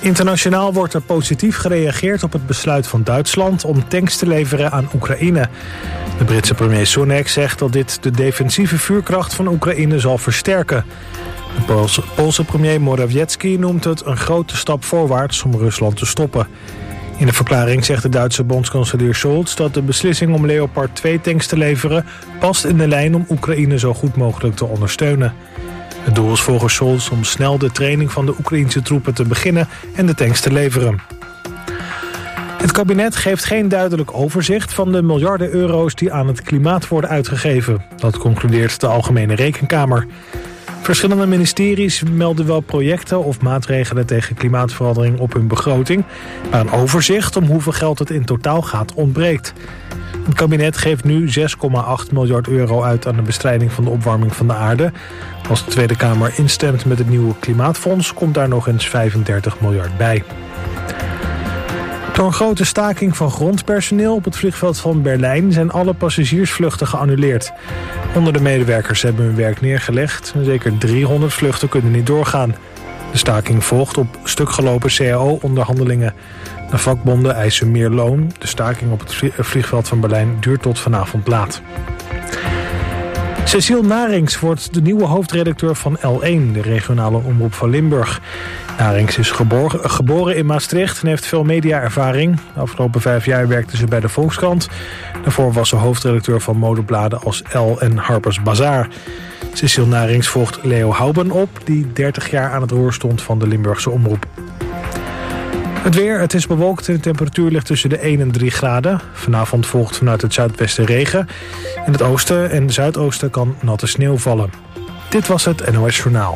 Internationaal wordt er positief gereageerd op het besluit van Duitsland om tanks te leveren aan Oekraïne. De Britse premier Sunak zegt dat dit de defensieve vuurkracht van Oekraïne zal versterken. De Poolse premier Morawiecki noemt het een grote stap voorwaarts om Rusland te stoppen. In de verklaring zegt de Duitse bondskanselier Scholz dat de beslissing om Leopard 2 tanks te leveren past in de lijn om Oekraïne zo goed mogelijk te ondersteunen. Het doel is volgens Scholz om snel de training van de Oekraïense troepen te beginnen en de tanks te leveren. Het kabinet geeft geen duidelijk overzicht van de miljarden euro's die aan het klimaat worden uitgegeven. Dat concludeert de Algemene Rekenkamer. Verschillende ministeries melden wel projecten of maatregelen tegen klimaatverandering op hun begroting, maar een overzicht om hoeveel geld het in totaal gaat ontbreekt. Het kabinet geeft nu 6,8 miljard euro uit aan de bestrijding van de opwarming van de aarde. Als de Tweede Kamer instemt met het nieuwe klimaatfonds komt daar nog eens 35 miljard bij. Door een grote staking van grondpersoneel op het vliegveld van Berlijn zijn alle passagiersvluchten geannuleerd. Honderden medewerkers hebben hun werk neergelegd en zeker 300 vluchten kunnen niet doorgaan. De staking volgt op stukgelopen CAO-onderhandelingen. De vakbonden eisen meer loon. De staking op het vliegveld van Berlijn duurt tot vanavond laat. Cecile Narings wordt de nieuwe hoofdredacteur van L1, de regionale omroep van Limburg. Narings is geboren in Maastricht en heeft veel mediaervaring. De afgelopen 5 jaar werkte ze bij de Volkskrant. Daarvoor was ze hoofdredacteur van modebladen als L en Harper's Bazaar. Cecile Narings volgt Leo Houben op, die 30 jaar aan het roer stond van de Limburgse omroep. Het weer, het is bewolkt en de temperatuur ligt tussen de 1 en 3 graden. Vanavond volgt vanuit het zuidwesten regen. In het oosten en zuidoosten kan natte sneeuw vallen. Dit was het NOS Journaal.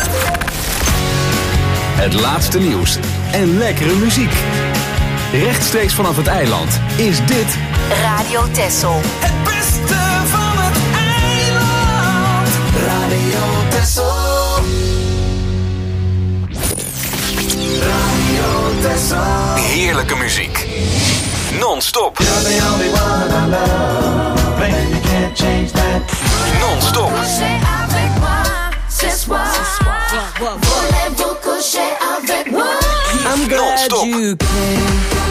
Het laatste nieuws en lekkere muziek. Rechtstreeks vanaf het eiland is dit Radio Texel. Het beste van het eiland. Radio Texel. Radio Texel. heerlijke muziek. Non-stop. Non-stop. I'm glad you came.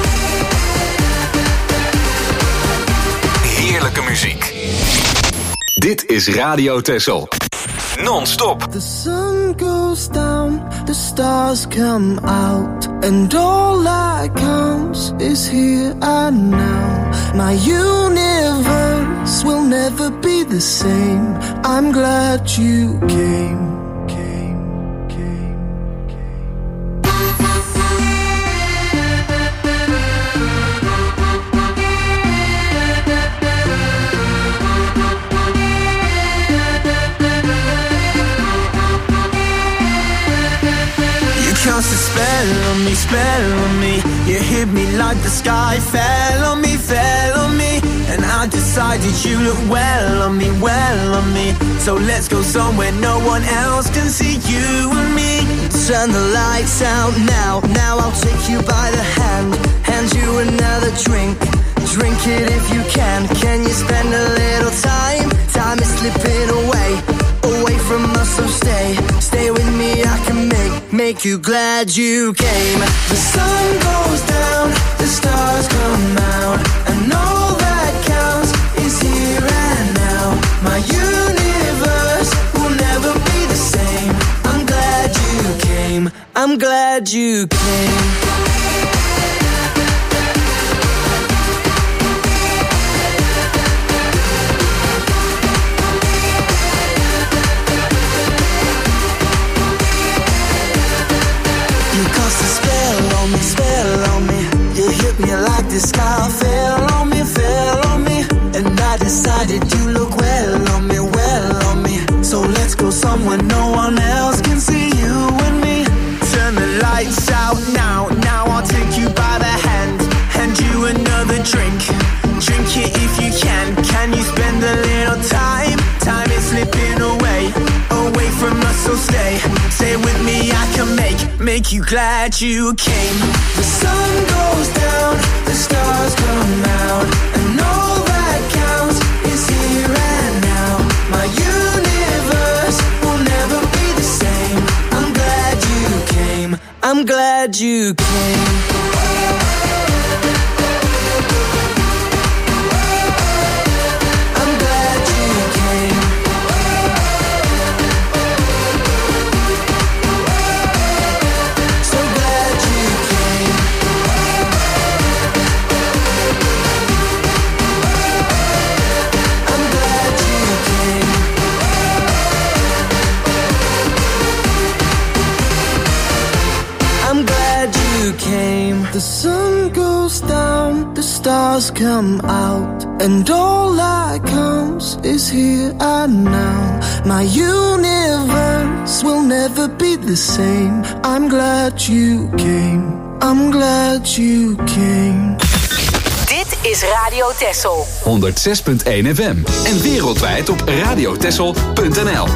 Heerlijke muziek. Dit is Radio Texel. Non-stop. The sun goes down, the stars come out, and all that counts is here and now. My universe will never be the same. I'm glad you came. Cast a spell on me. You hit me like the sky fell on me. And I decided you look well on me. So let's go somewhere no one else can see you and me. Turn the lights out now. Now I'll take you by the hand you another drink. Drink it if you can. Can you spend a little time? Time is slipping away from us, so stay with me. I can make you glad you came. The sun goes down, the stars come out, and all that counts is here and now. My universe will never be the same. I'm glad you came. I'm glad you came. Spell on me. You hit me like the sky fell on me. And I decided you look well on me. So let's go somewhere no one else can see you and me. Turn the lights out now. Now I'll take you by the hand you another drink. Drink it if you can. Can you spend a little time? Time is slipping away from us, so stay with me. I can make you glad you came. The sun goes down, the stars come out, and all that counts is here and now. My universe will never be the same. I'm glad you came. I'm glad glad you came. The sun goes down, the stars come out, and all that counts is here and now. My universe will never be the same. I'm glad you came. I'm glad you came. Dit is Radio Texel. 106.1 FM en wereldwijd op radiotexel.nl.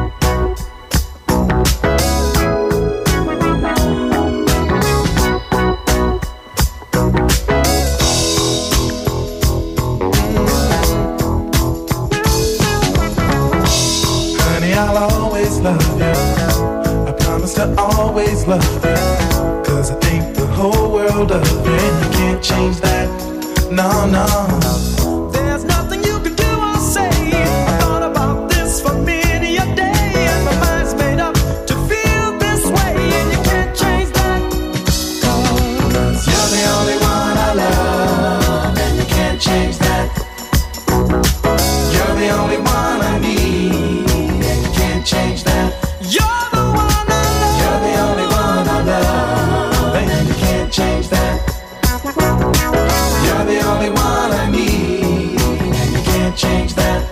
Always love you, 'cause I think the whole world of you, and you can't change that, no, no. There's nothing you can do or say. I thought about this for many a day, and my mind's made up to feel this way, and you can't change that, 'cause you're the only one I love, and you can't change that. You're the only one I need, and you can't change that. You're the one I love. You're the only one I love, and you can't change that. You're the only one I need, and you can't change that.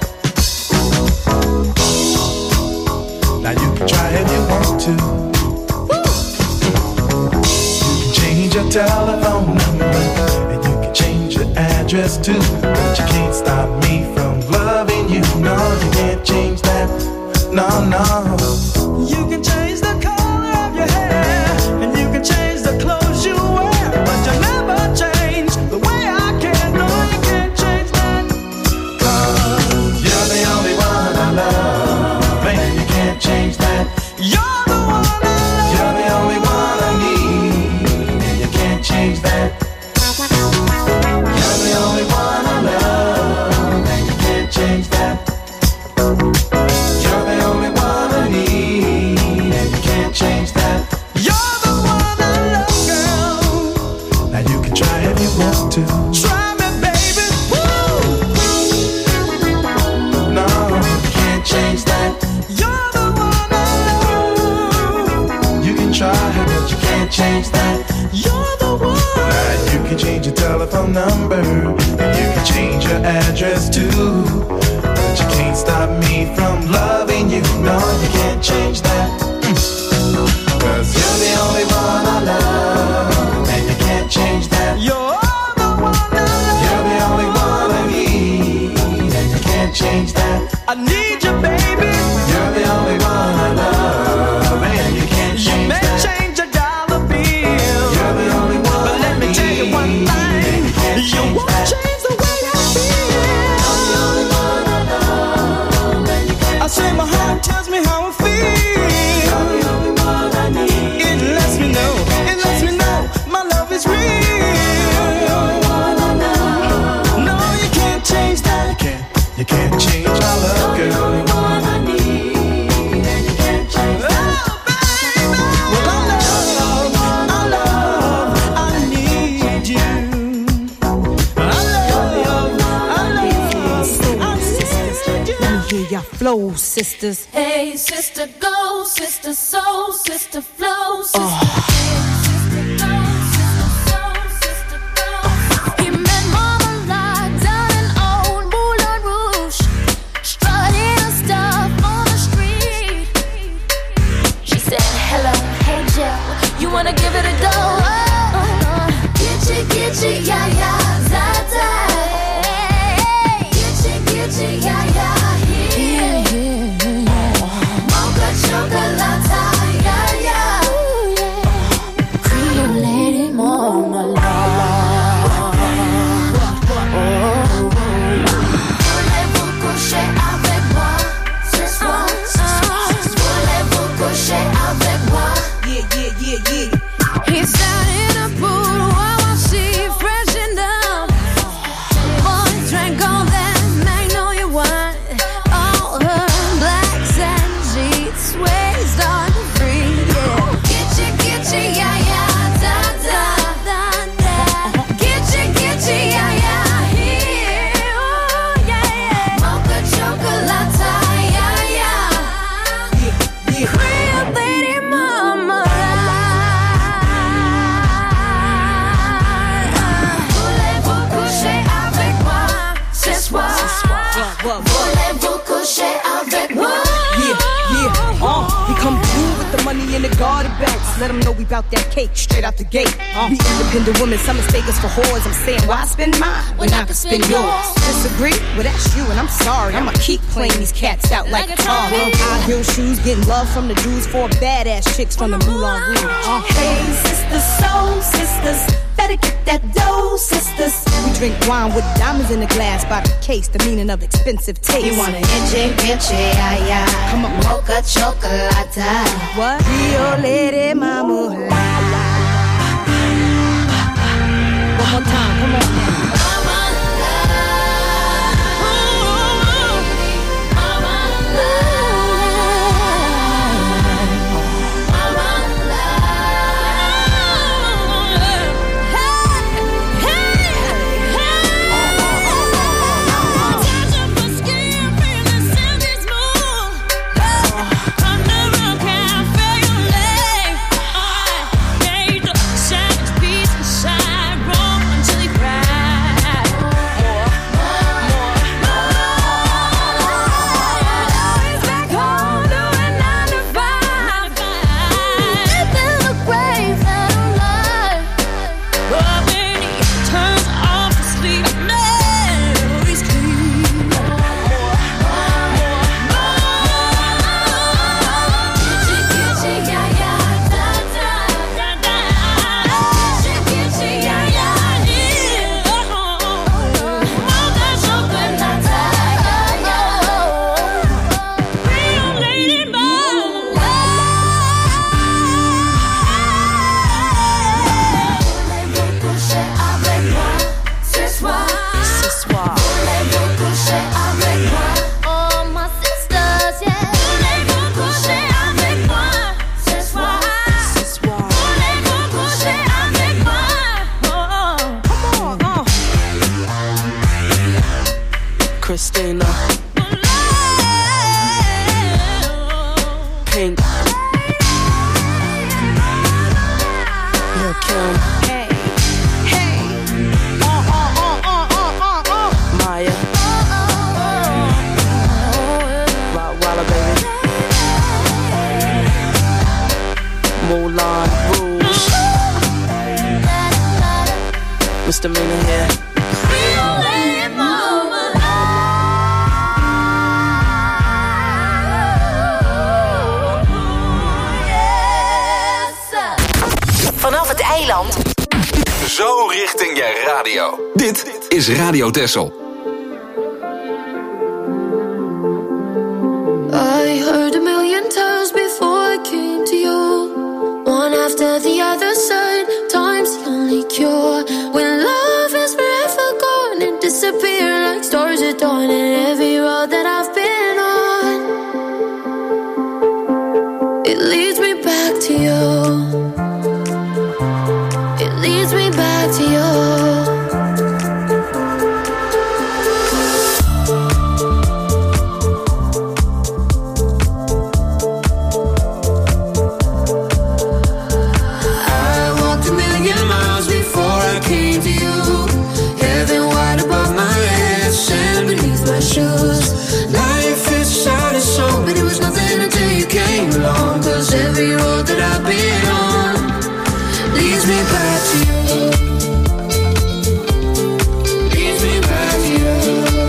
Now you can try if you want to. You can change your telephone number, and you can change your address too, but you can't stop me from loving you. No, you can't change that. No, no. You can change the color of your hair, and you can change the clothes you wear, but you'll never change the way I care. No, you can't change that, 'cause you're the only one I love, and you can't change that. You're the one I love. You're the only one I need, and you can't change that. You're the only one I love, and you can't change that. You're the only one I need, and you can't change that. You're the one I love, girl. Now you can try if you want to. Try me, baby. Woo! No, you can't change that. You're the one I love. You can try, but you can't change that. You're the one. Now you can change your telephone number, and you can change your address too, but you can't stop me from loving you. No, you can't change that, 'cause you're the only one I love, and you can't change that. You're the one I love. You're the only one I need, and you can't change that. I need you, baby. You're the only one I love, and you can't change that. You may change your dollar bill. You're the only one. But let me tell you one thing. You won't change the way I feel. I'm the only one I love, and you can't. I say my heart tells me how I feel. You're the only one I need. It lets me know. It lets me know my love is real. You're the only one I love. No, you can't change that. You can't change my love, girl. You're the only one I need, and you can't change that. Oh, baby. Well, I need you. I need you. Let me hear your flow, sisters. Hey, sister, go, sister, soul, sister, flow, sister. He met Mama Lot down in old Moulin Rouge, strutting her stuff on the street. She said, hello, hey Joe, you wanna give it a go? Gitchy, yeah, yeah, za-za. Gitchy, yeah, yeah, mocha chocolate, yeah, yeah. Creole lady, mama, voulez-vous coucher avec moi ce soir? Voulez-vous coucher avec moi? Yeah. He's Let them know we bout that cake straight out the gate. We independent women, some mistake us for whores. I'm saying, why spend mine when I can spend yours? Disagree? Well, that's you, and I'm sorry. I'ma keep playing these cats out like a tar. High heel shoes, getting love from the Jews, for badass chicks from the Moulin Rouge. Hey, sisters, soul sisters, better get that dough, sisters. We drink wine with diamonds in the glass by the case, the meaning of expensive taste. You want an inche, ay, ay. Come on. Mocha chocolate. What? Rio Lady Mama. One more time, come on now. Christina Pink Lil' Kim Hey, hey. Maya Rottweiler baby Moulin Rouge Misdemeanor here. Vanaf het eiland. Zo richting je radio. Dit is Radio Texel. I heard a million times before I came to you. One after the other side, time's the only cure. When love is forever gone and disappear like stars at dawn. And every road that I've been on, it leads me back to you. It leads me back to you. Life is sad and so, but it was nothing until you came along. Cause every road that I've been on leads me back to you. Leads me back to you.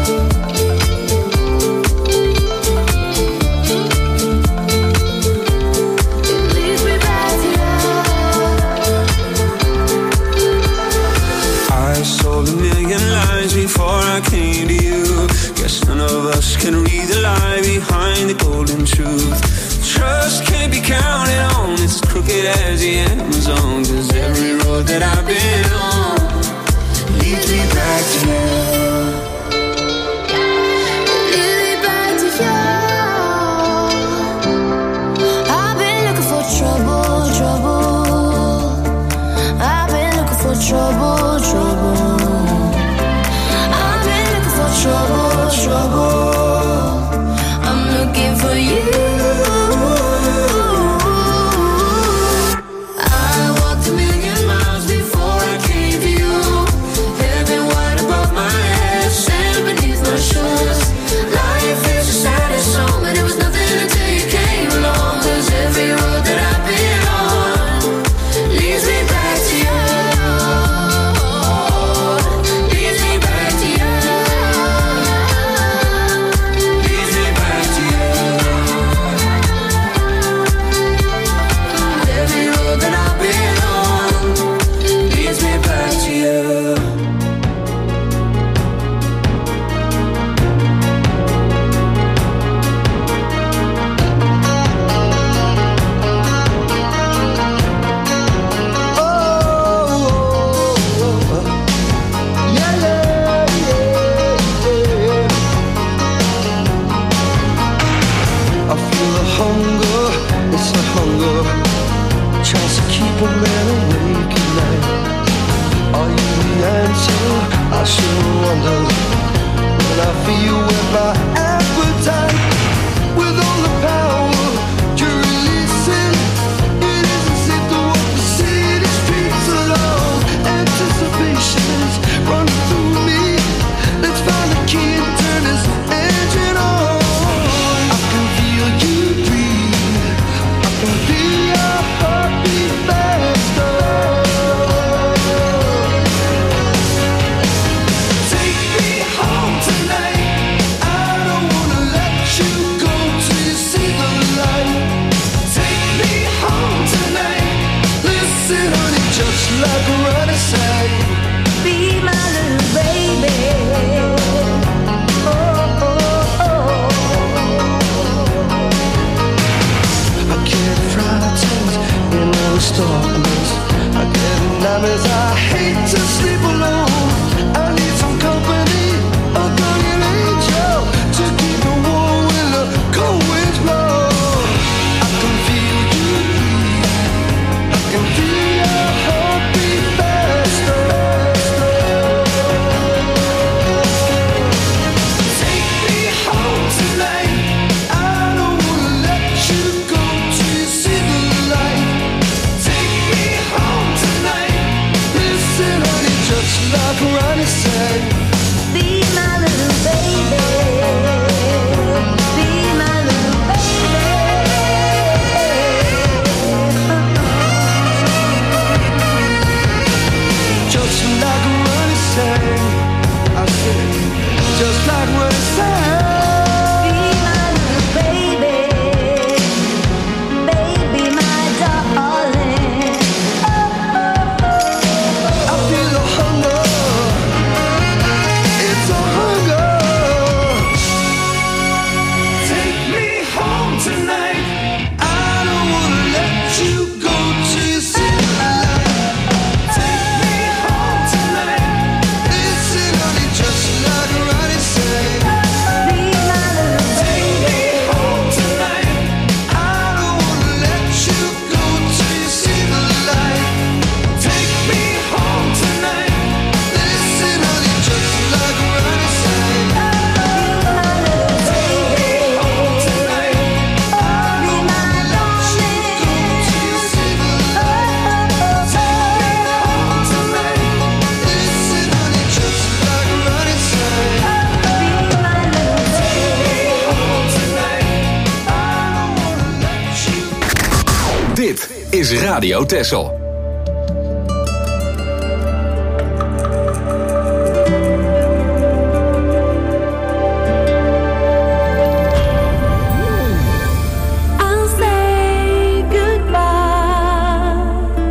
It leads me back to you. I sold a million lies before I came to you. Guess none of us can read the lie behind the golden truth. Trust can't be counted on, it's crooked as the Amazon. Cause every road that I've been I shouldn't wonder when I feel with my appetite, with all the power you're releasing. It isn't safe to walk the city streets alone. Anticipation's running through me. Let's find the key and turn this engine on. I can feel you breathe. I can feel your heartbeat faster. Take me home tonight. I don't wanna let you go till you see the light. Take me home tonight. Listen, honey, just like a running side. Be my little baby. I get frightened in all the darkness. I get nightmares. I hate to sleep alone. I need some company, a guardian angel to keep me warm when the cold winds blow. I can feel you breathe. I can feel your heartbeat faster. Take me home tonight. I don't wanna let you go till you see the light. Take me home tonight. Listen, honey, just like Ronnie said. Be my little baby. Be my little baby. Just like Ronnie said. I said, just like Ronnie said. Be my little baby. Baby, my darling. I feel the hunger. It's a hunger. Take me home tonight. I don't wanna let you go till you see the light. Take me home tonight. Listen, honey, just like Ronnie said. Be my little Take me home tonight. I don't wanna let you go till you see the light. Take me home tonight. Listen, honey, just like Ronnie said. Take me home tonight. I don't wanna let you go till you see the light. Take me home tonight. Listen, honey, just like Ronnie said. Take me home tonight. I don't wanna let you. Dit is Radio Texel. I'll say goodbye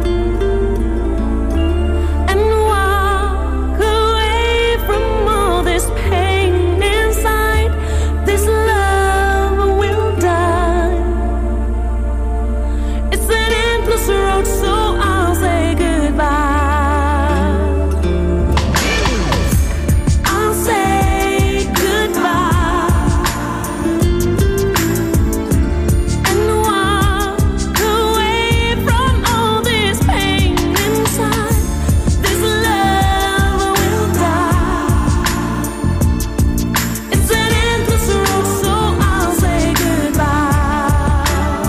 and walk away from all this pain inside. This love will die. It's an endless road, so I'll say goodbye. I'll say goodbye and walk away from all this pain inside. This love will die. It's an endless road, so I'll say goodbye.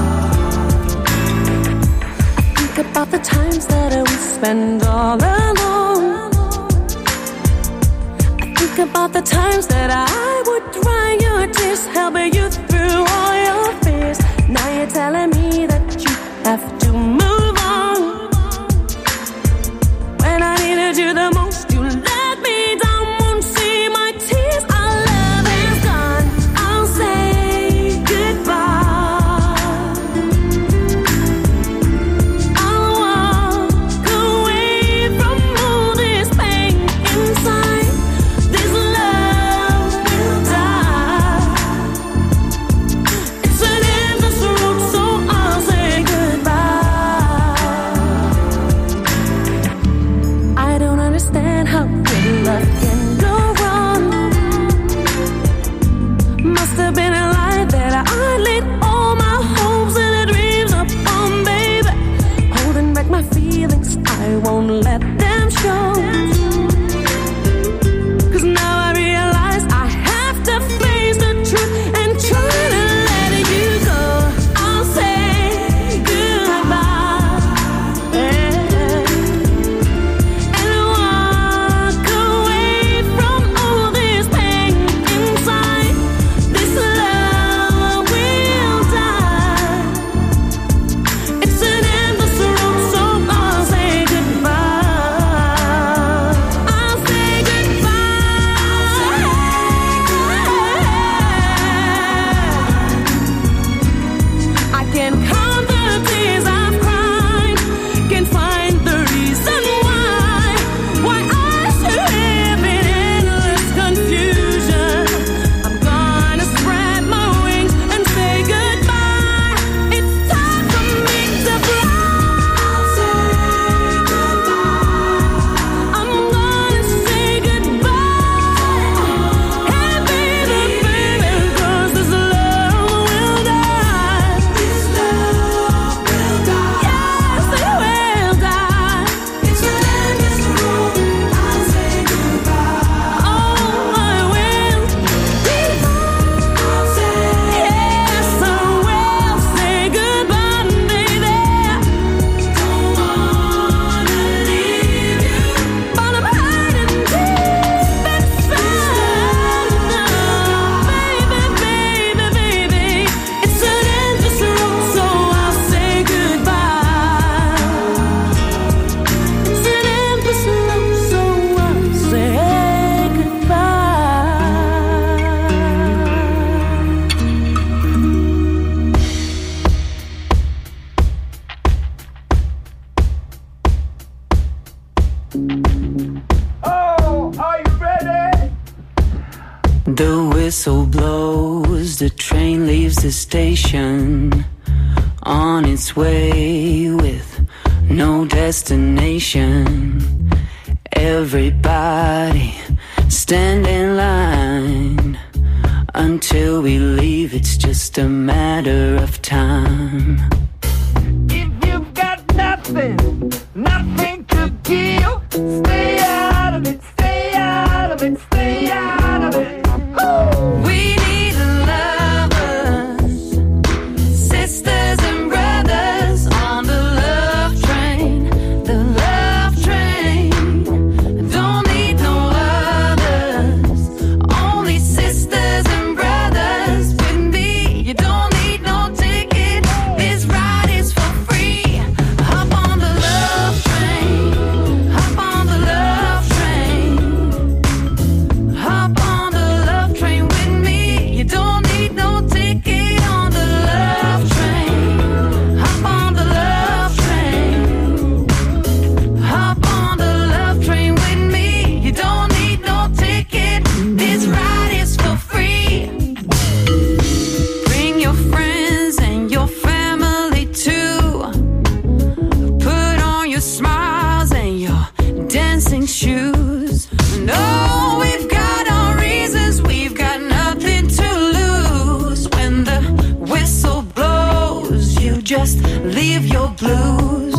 I think about the times that we spend all alone. I think about the times that I would dry your tears, helping you through all your fears. Now you're telling me that you have to move on. When I needed you the most, you let me down. Won't see my tears. Our love is gone. I'll say goodbye. I'll walk away from all this pain inside. This love will die. It's an endless road, so I'll say goodbye. I don't understand how good love can go wrong. Must have been a lie that I laid all my hopes and dreams upon, baby. Holding back my feelings, I won't let them show. Oh, are you ready? The whistle blows, the train leaves the station, on its way with no destination. Everybody stand in line. Until we leave, it's just a matter of time. If you've got nothing, nothing to give, stay out of it, stay out of it, stay out of it. Woo! We need lovers, sisters and brothers on the love train, the love train. Don't need no others, only sisters and brothers with me. You don't need no ticket, this ride is for free. Hop on the love train, hop on the love train, hop on the love train with me. You don't need no ticket on the love train. Hop on the love train, hop on the love train with me. You don't need no ticket, this ride is for free. Bring your friends and your family too. Put on your smiles and your dancing shoes. No, we've got our reasons, we've got nothing to lose. When the whistle blows, you just leave your blues.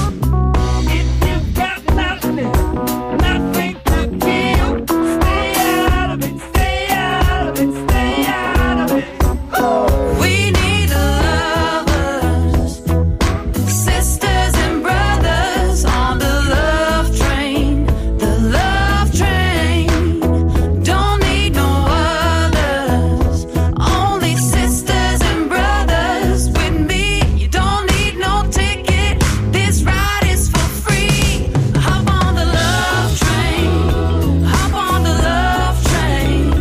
If you've got nothing, nothing to give, stay out of it, stay out of it, stay out of it. Woo! We need lovers, sisters and brothers on the love train, the love train. Don't need no others, only sisters and brothers with me. You don't need no ticket, this ride is for free. Hop on the love train, hop on the love train.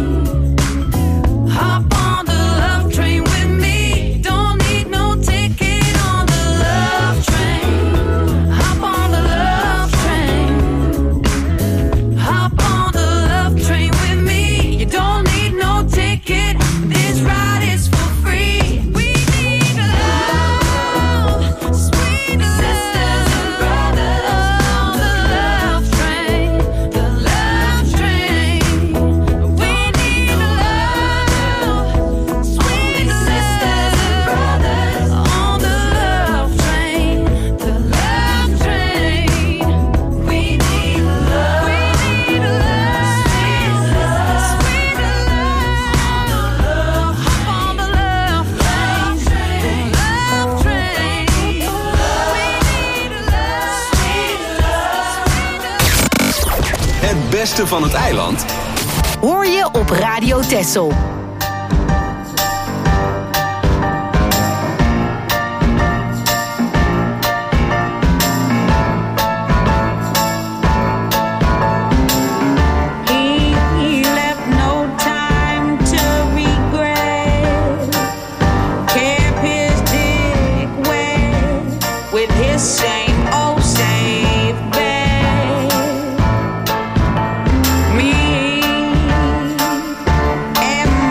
Hop on the love train with me. Don't need no ticket on the love train. Hop on the love train. Hop on the love train with me. You don't need no ticket. This ride is for free. We need love, sweet sisters and brothers on the love train, the love train. We need love, sweet sisters and brothers on the love train, the love train. We need love, sweet love, sweet love. Hop on the love train, the love train. We need love, sweet love. Het beste van het eiland Hoor je op Radio Texel. He left no time to regret. Kept his dick wet with his same old safe bet. Me and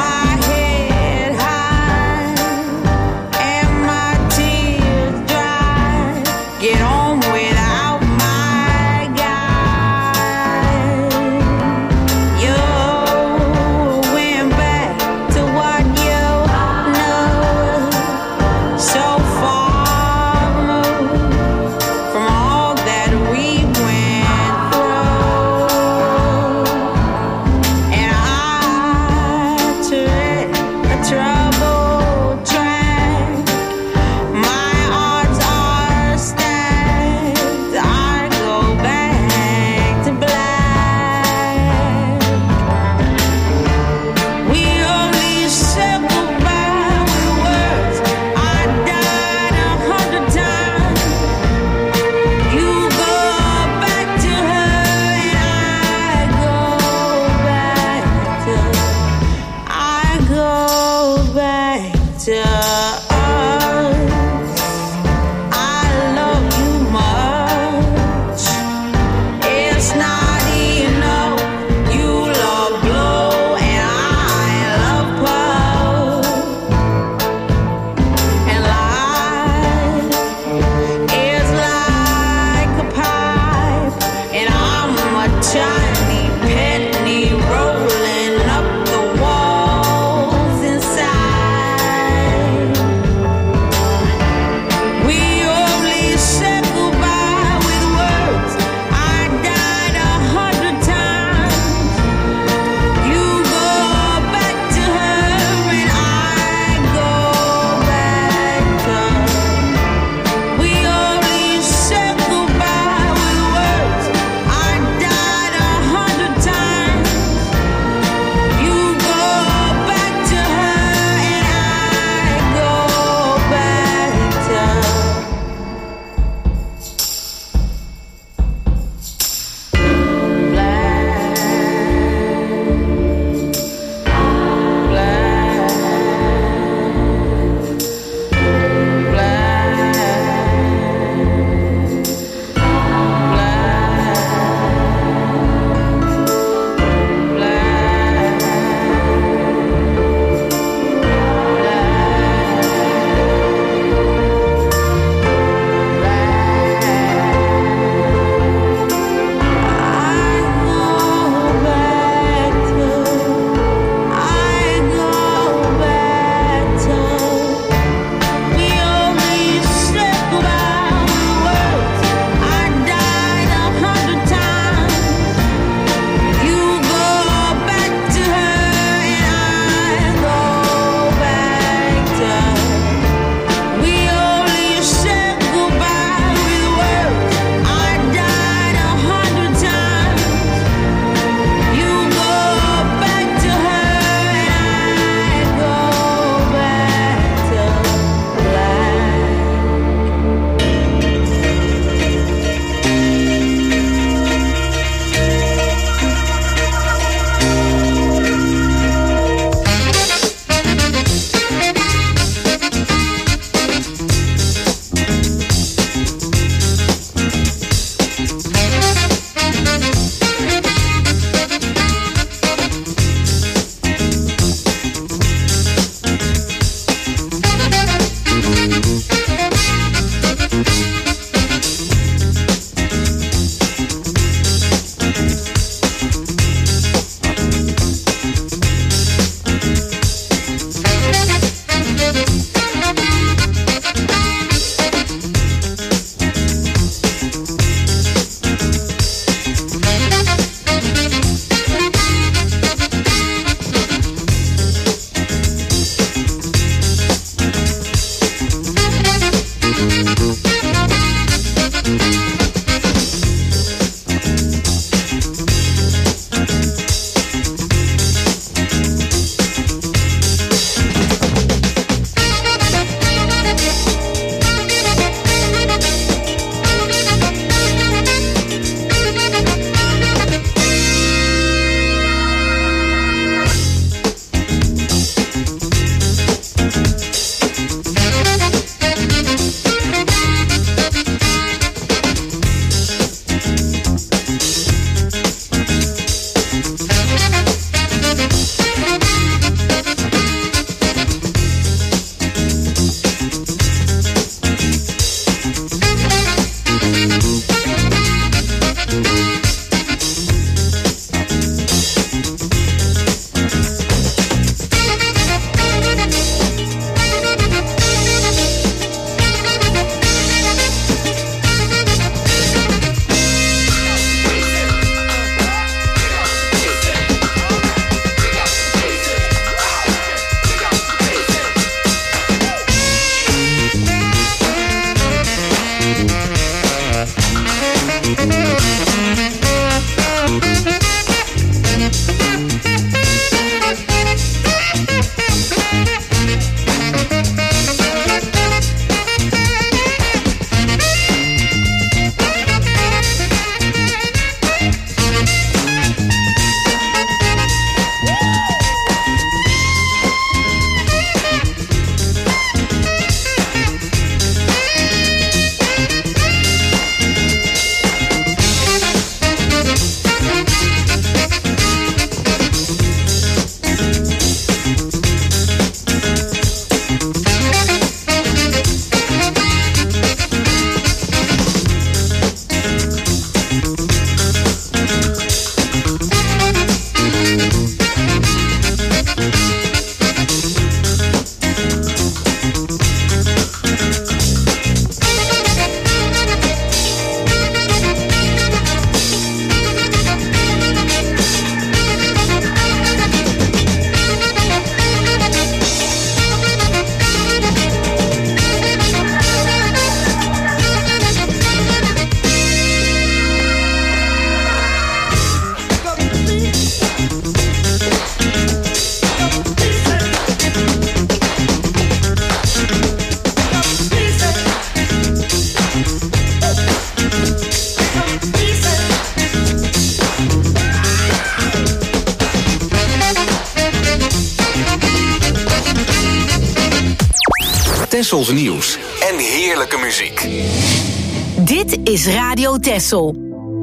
Tessels nieuws en heerlijke muziek. Dit is Radio Tessel.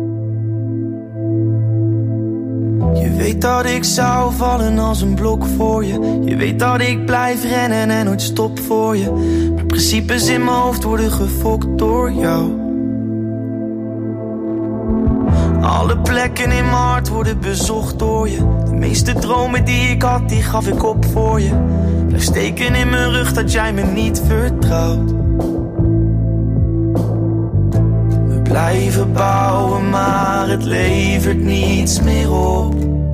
Je weet dat ik zou vallen als een blok voor je. Je weet dat ik blijf rennen en nooit stop voor je. Maar principes in mijn hoofd worden gefokt door jou. Alle plekken in mijn hart worden bezocht door je. De meeste dromen die ik had, die gaf ik op voor je. Blijf steken in mijn rug dat jij me niet vertrouwt. We blijven bouwen, maar het levert niets meer op.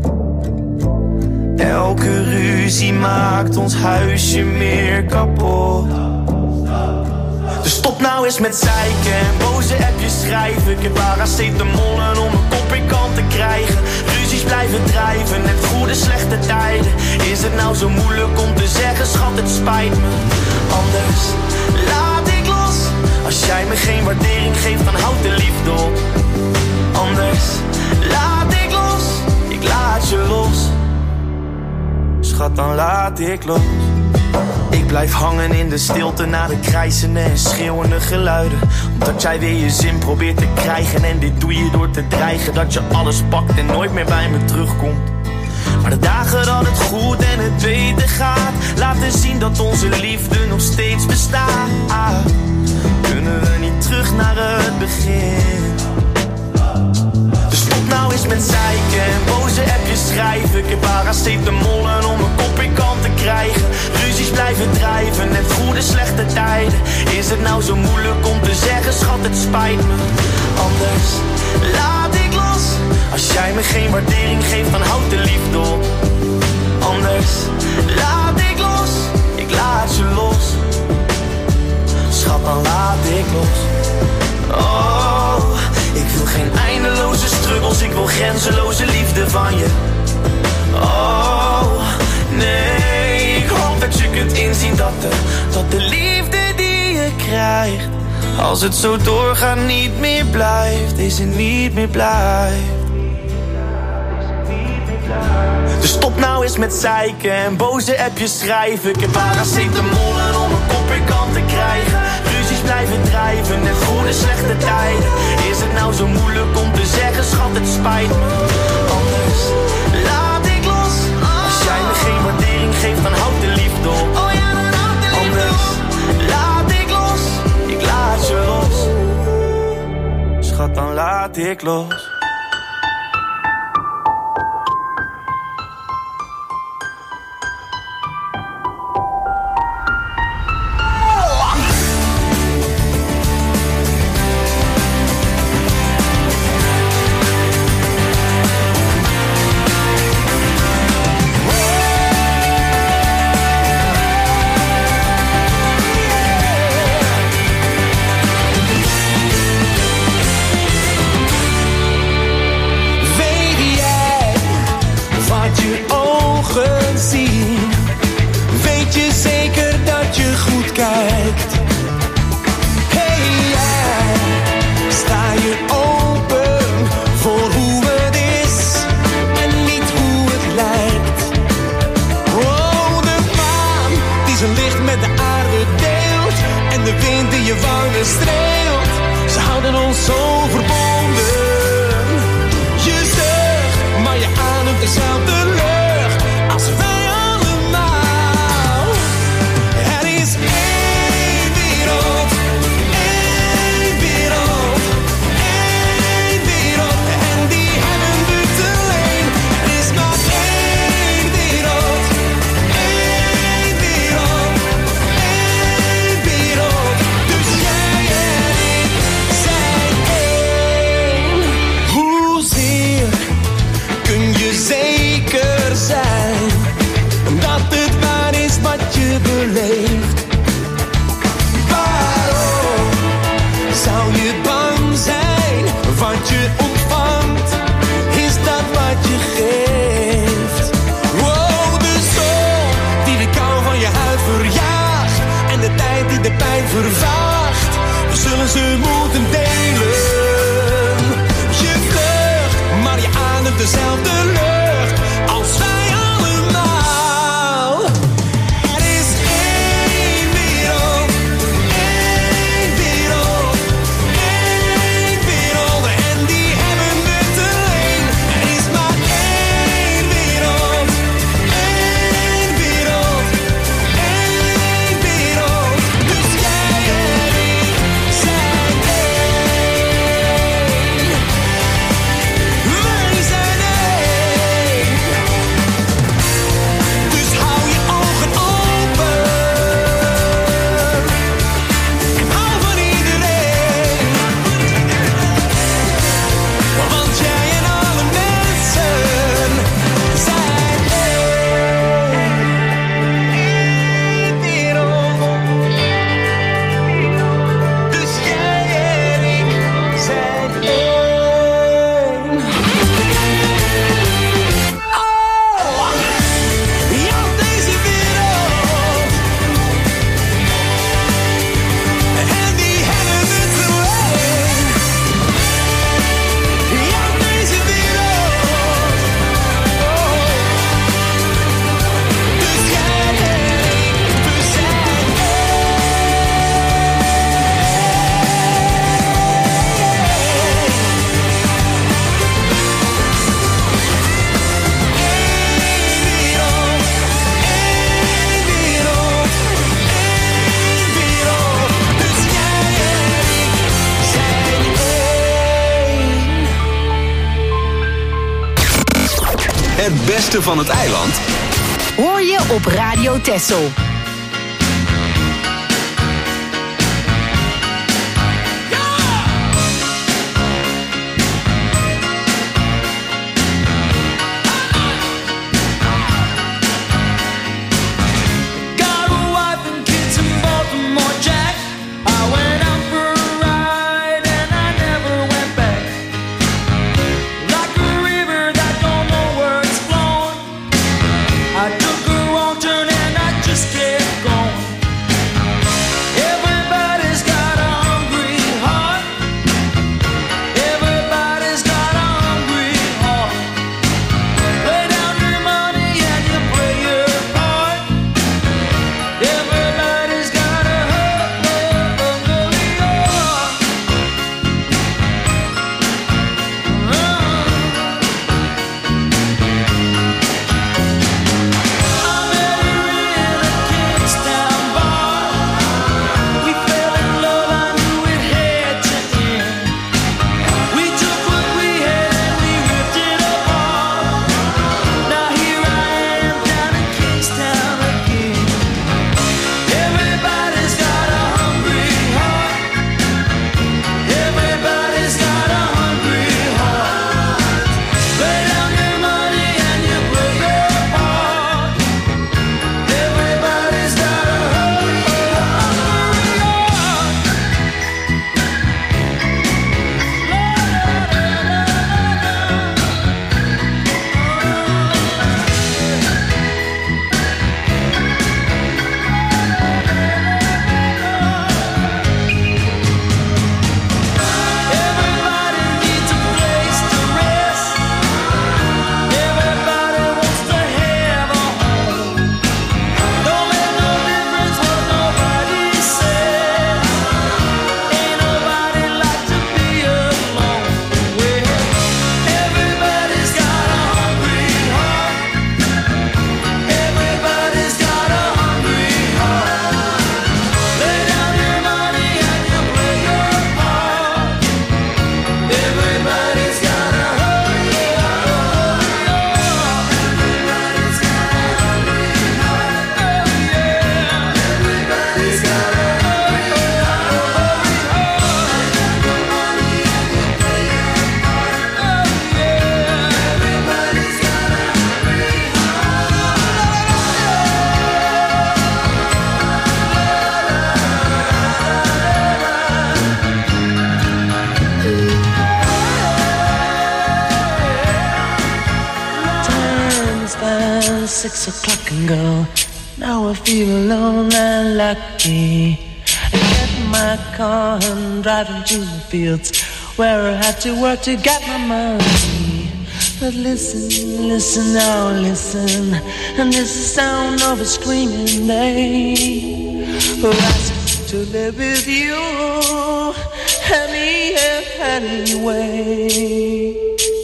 Elke ruzie maakt ons huisje meer kapot. Dus stop nou eens met zeiken en boze appjes schrijven. Ik heb paracetamolen om mijn kop in kant te krijgen. Ruzies blijven drijven, net goede slechte tijden. Is het nou zo moeilijk om te zeggen, schat, het spijt me. Anders laat ik los. Als jij me geen waardering geeft, dan houd de liefde op. Anders laat ik los, ik laat je los. Schat, dan laat ik los. Ik blijf hangen in de stilte na de krijzende en schreeuwende geluiden. Omdat jij weer je zin probeert te krijgen. En dit doe je door te dreigen dat je alles pakt en nooit meer bij me terugkomt. Maar de dagen dat het goed en het beter gaat, laten zien dat onze liefde nog steeds bestaat. Kunnen we niet terug naar het begin? Dus stop nou eens met zeiken en boze appjes schrijven. Ik heb paracetamolen om mijn kop in kant te krijgen. Ruzies blijven drijven, net goede slechte tijden. Is het nou zo moeilijk om te zeggen, schat, het spijt me. Anders laat ik los. Als jij me geen waardering geeft, dan houd de liefde op. Anders laat ik los, ik laat je los. Schat, dan laat ik los. Oh, ik wil geen eindeloze struggles, ik wil grenzeloze liefde van je. Oh, nee, ik hoop dat je kunt inzien dat de liefde die je krijgt, als het zo doorgaat, niet meer blijft. Deze niet meer blijft. Dus stop nou eens met zeiken en boze appjes schrijven. Ik heb paracetamolen om mijn kop in kant te krijgen. Ruzies blijven drijven, net goede slechte tijden. Is het nou zo moeilijk om te zeggen, schat, het spijt me. Anders laat ik los. Als jij me geen waardering geeft, dan houd de liefde op. Anders laat ik los, ik laat je los. Schat, dan laat ik los. Dezelfde lucht als wij allemaal. Er is één wereld. Het beste van het eiland Hoor je op Radio Texel. past 6 o'clock and go. Now I feel alone and lucky. I get in my car and driving to the fields where I had to work to get my money. But listen, listen, now listen, and this is the sound of a screaming day who asks to live with you anyway.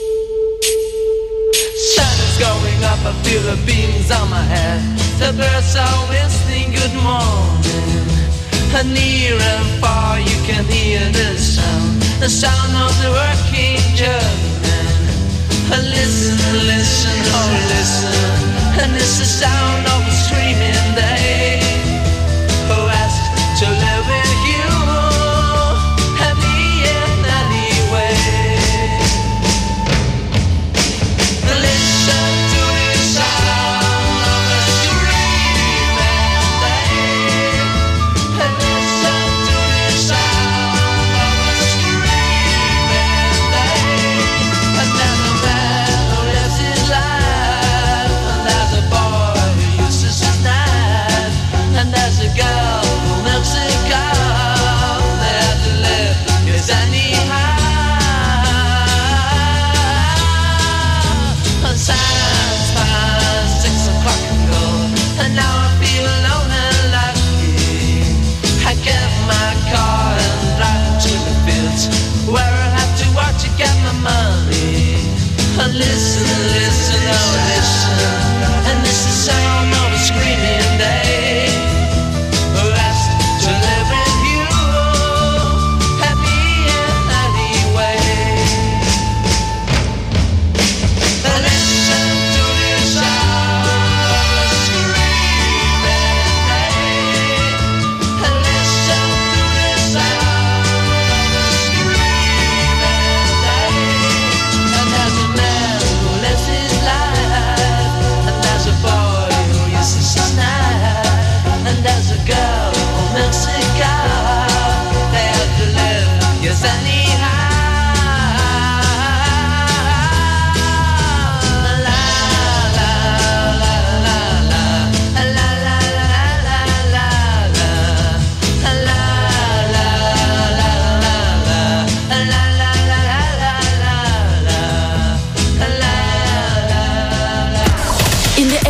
Sun is going up, I feel the beams on my head. The birds are whistling good morning, and near and far you can hear the sound of the working German. Listen, listen, oh listen, and it's the sound of a screaming day who asks to live with you and me in any way. Listen to the sound of a screaming day, and listen to the sound of a screaming day. Another man who lives his life, another boy who uses his knife.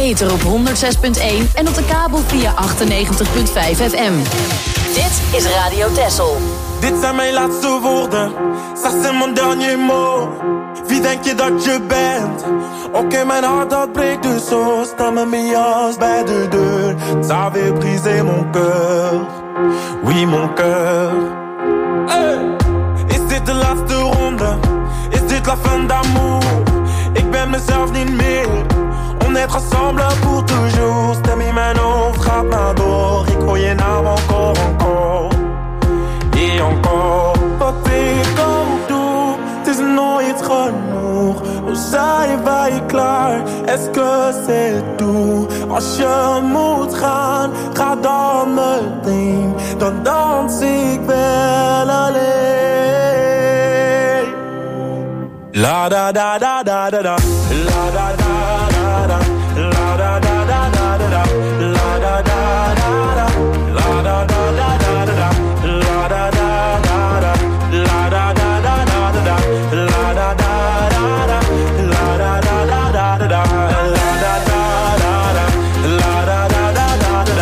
ether op 106.1 en op de kabel via 98.5 FM. Dit is Radio Texel. Dit zijn mijn laatste woorden, ça c'est mon dernier mot. Wie denk je dat je bent? Oké, mijn hart dat breekt dus zo. Sta me mijn jas bij de deur. Ça avait brisé mon cœur, oui mon cœur. Hey! Is dit de laatste ronde? Is dit la fin d'amour? Ik ben mezelf niet meer. On est ensemble pour toujours. Stem in mijn hoofd gaat maar door. Ik hoor je naam encore. Et encore. Wat ik ook doe, het is nooit genoeg. Hoe zijn je klaar? Est-ce que c'est tout? Als je moet gaan, ga dan meteen. Dan dans ik wel alleen. La da da da da da da. La da da da da. La da da da da da. La da da da da. La da da da da da. La da da da da. La da da da da da. La da da da da. La da da da da da. La da da da da. La da da da da da.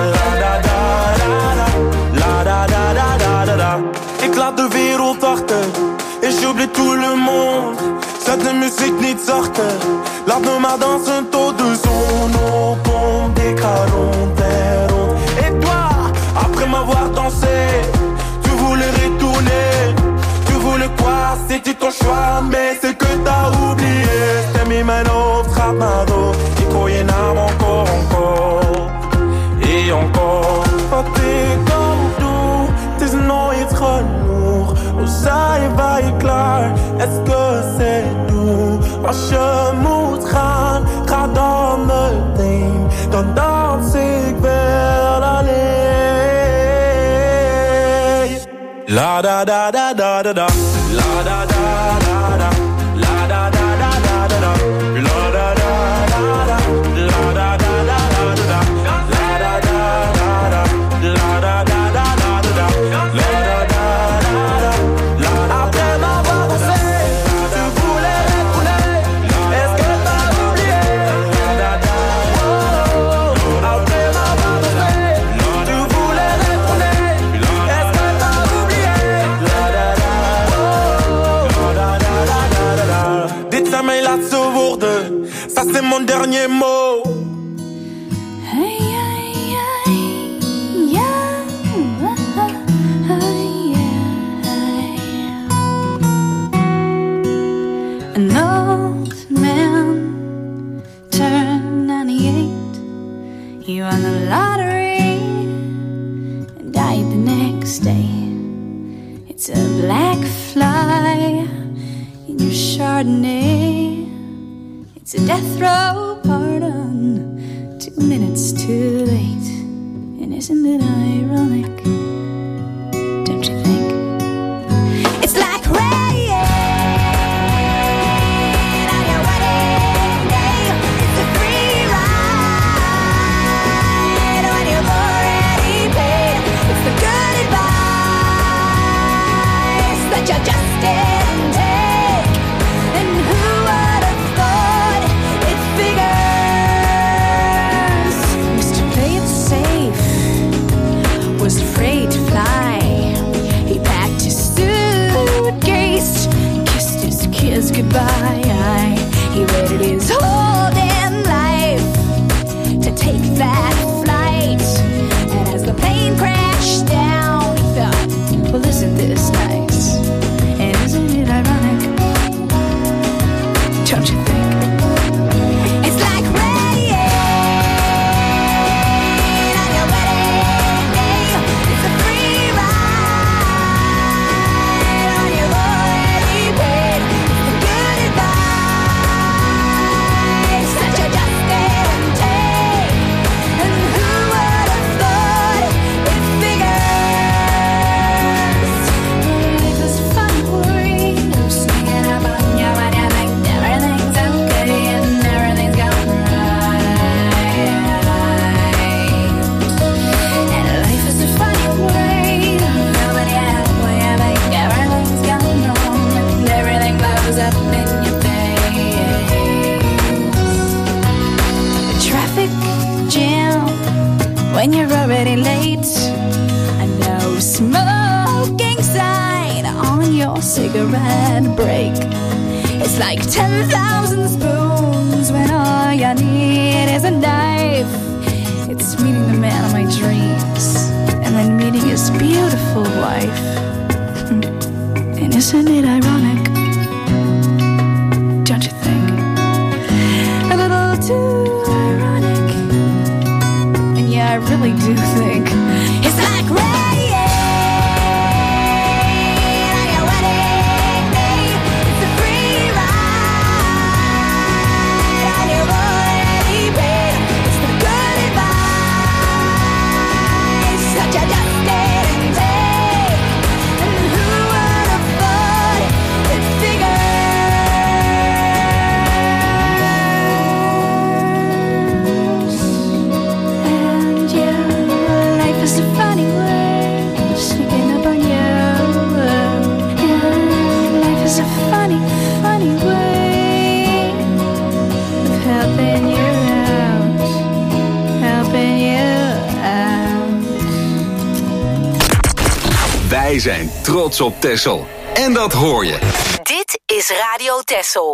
La da da da da da. Ik laat de wereld achter. Et j'oublie tout le monde. Zet de muziek niet zachter. Laat me maar dansen tot de zon opkomt. Ik ga rond en rond. Et toi, après m'avoir dansé, tu voulais retourner. Tu voulais quoi? C'était ton choix, mais c'est que t'as oublié. Stem in mijn hoofd gaat maar door. Ik hoor je naam encore. Et encore. Wat ik ook doe, het is nooit genoeg. Hoe zijn wij klaar? Est-ce que c'est tout? Als je moet gaan, ga dan meteen. Dan dans ik wel alleen. La da da da da da da. La da da da da. La da da da da da. La da da da da. La da da da da da. La da da da da. La da da da da da. La da da da da. Après m'avoir dansé, tu voulais retourner. Est-ce que t'as oublié? Après m'avoir dansé, tu voulais retourner. Est-ce que t'as oublié? Dit zijn mijn laatste woorden, ça c'est mon dernier mot. An old man turned 98. He won the lottery and died the next day. It's a black fly in your Chardonnay. It's a death row pardon, 2 minutes too late. And isn't it ironic? Don't you think? It's like rain on your wedding day. It's a free ride when you've already paid. It's the good advice that you just didn't take. And who would have thought it figures? Mr. Play It Safe was afraid to fly. He packed his suitcase, kissed his kids goodbye. He waited his whole damn life to take that flight. And as the plane crashed down, he thought, well, isn't this nice? And isn't it ironic? Don't you think? It's like rain on your wedding day. It's a free ride when you've already paid. It's the good advice that you just didn't take. And when you're already late. And no smoking sign on your cigarette break. It's like 10,000 spoons when all you need is a knife. It's meeting the man of my dreams and then meeting his beautiful wife. And isn't it ironic? Don't you think? A little too ironic. And yeah, I really do think it's like rain on your wedding day. It's a free ride on your already paid. It's the good advice such a dusty day. And who would have thought it figures? And yeah, life is a funny way, sneaking up on you. Yeah, life is a funny, funny way of helping you out, helping you out. Wij zijn trots op Texel. En dat hoor je. Dit is Radio Texel.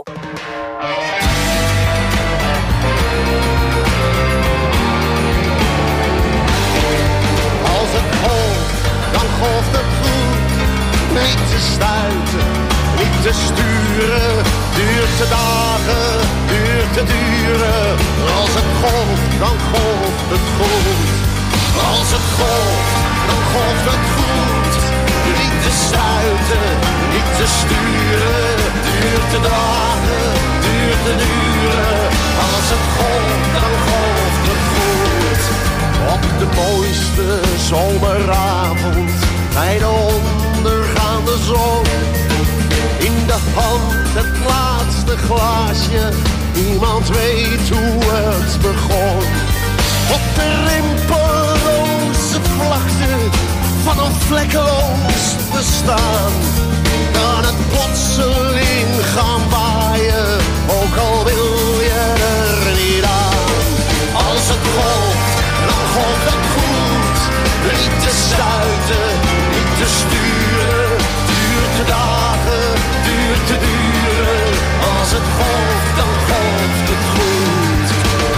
Als het golft, dan golft het goed. Niet te stuiten, niet te sturen. Duurt te dagen, duurt te duren. Als het golft, dan golft het goed. Als het golft, dan golft het goed. Niet te stuiten, niet te sturen. Duurt te dagen, duurt te duren. Als het golft, dan golft het goed. Op de mooiste zomeravond, bij de ondergaande zon. In de hand het laatste glaasje, niemand weet hoe het begon. Op de rimpelloze vlakte van een vlekkeloos bestaan, kan het plotseling gaan waaien, ook al wil je er niet aan. Als het golft, dan golft het goed. Niet te stuiten, niet te sturen. Duurt te dagen, duurt te duren. Als het golft, dan golft het goed.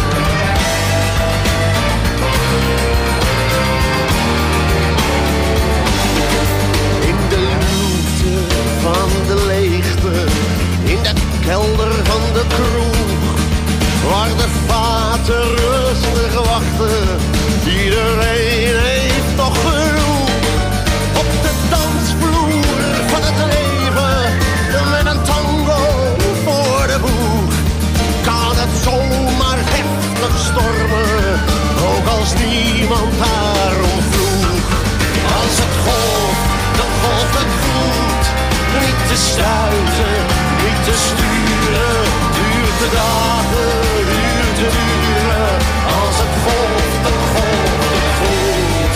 In de luwte van de leegte, in de kelder van de kroeg, waar de vaten rustig wachten, iedereen heeft toch genoeg. Op de dansvloer van het leven, met een tango voor de boeg, kan het zomaar heftig stormen, ook als niemand daarom vroeg. Als het golft, dan golft het goed. Niet te stuiten, niet te sturen. Duurt de dagen, duurt te duren. Als het golft, dan golft het goed.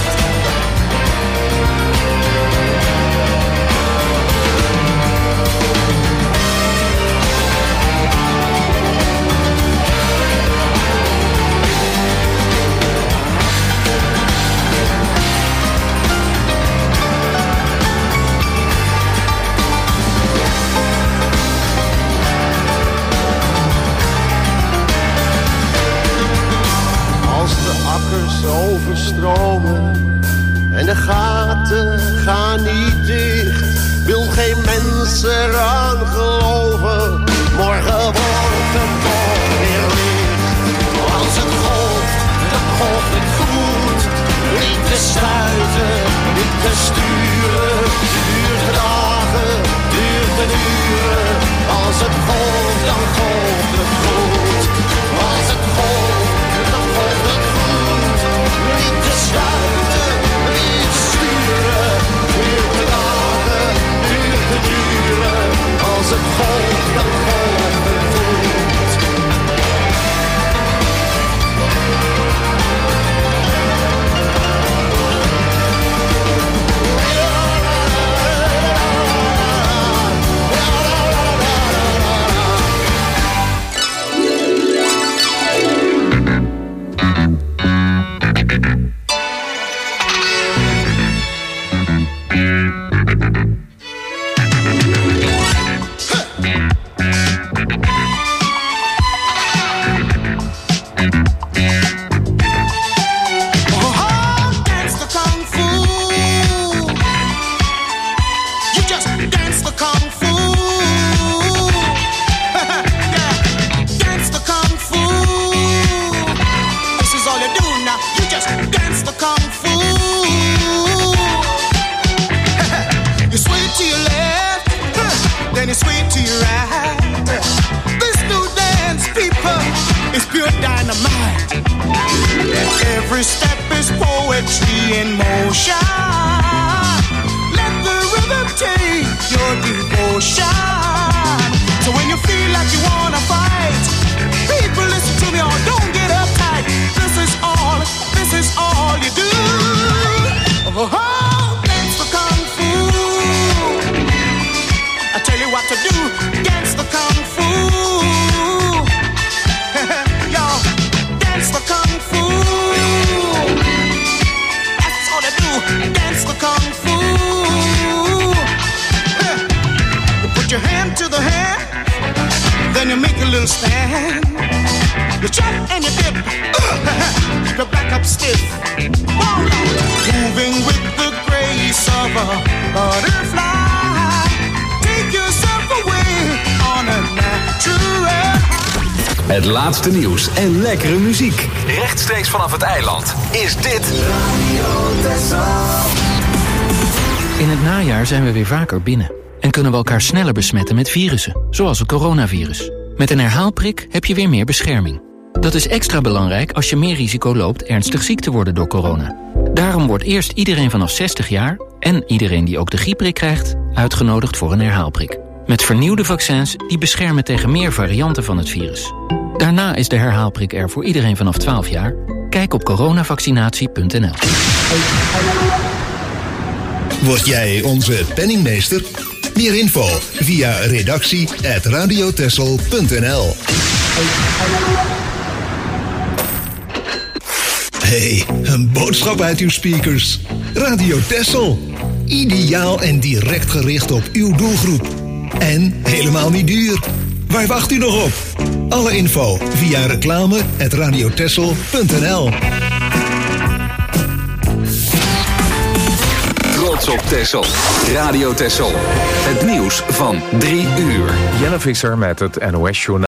Als de akkers overstromen en de gaten gaan niet dicht, wil geen mens eraan geloven, morgen wordt het toch weer licht. Als het golft, dan golft het goed. Niet te stuiten, niet te sturen. Duurt dagen, duurt te duren. Als het golft, dan golft het goed. Als het golft, dan golft het goed. Niet te stuiten, niet te sturen. Duurt dagen, duurt te duren. Als het golft, dan golft Every step is poetry in motion. Let the rhythm take your devotion. So when you feel like you wanna fight, people listen to me or don't get uptight. This is all you do. Oh, dance the kung fu. I tell you what to do, dance the kung fu. Yo, dance the kung fu. That's all they do, dance the kung fu. You put your hand to the hand, then you make a little stand. You chop and you dip, you back up stiff. Moving with the grace of a butterfly. Take yourself away on a natural. Het laatste nieuws en lekkere muziek. Rechtstreeks vanaf het eiland is dit Radio Texel. In het najaar zijn we weer vaker binnen. En kunnen we elkaar sneller besmetten met virussen, zoals het coronavirus. Met een herhaalprik heb je weer meer bescherming. Dat is extra belangrijk als je meer risico loopt ernstig ziek te worden door corona. Daarom wordt eerst iedereen vanaf 60 jaar... en iedereen die ook de griepprik krijgt, uitgenodigd voor een herhaalprik. Met vernieuwde vaccins die beschermen tegen meer varianten van het virus. Daarna is de herhaalprik er voor iedereen vanaf 12 jaar. Kijk op coronavaccinatie.nl. Word jij onze penningmeester? Meer info via redactie@radiotexel.nl. Hey, een boodschap uit uw speakers. Radio Texel. Ideaal en direct gericht op uw doelgroep. En helemaal niet duur. Waar wacht u nog op? Alle info via reclame@radiotexel.nl. Trots op Texel. Radio Texel. Het nieuws van 3 uur. Jelle Visser met het NOS-journaal.